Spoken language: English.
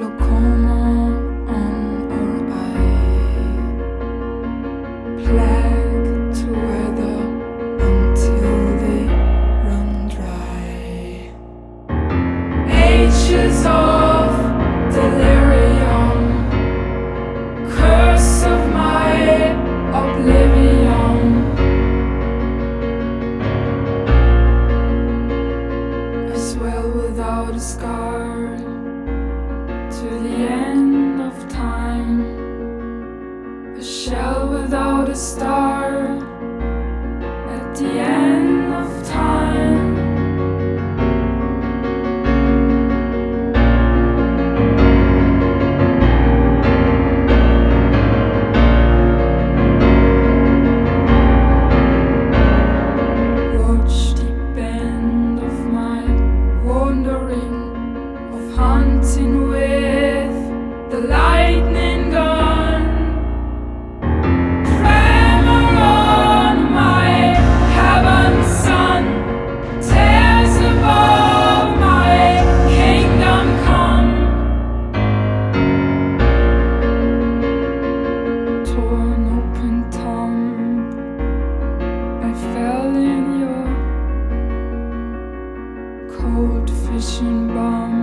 glaucoma on our eye, plague to weather until they run dry. Ages of delirium, curse of my oblivion. I swell without a scar to the end of time, a shell without a star at the end of time. Watch the bend of my wandering, of hunting with the lightning gun. Tremor on my heaven's sun, tears above my kingdom come. Torn open tomb, I fell in your cold fishing bomb.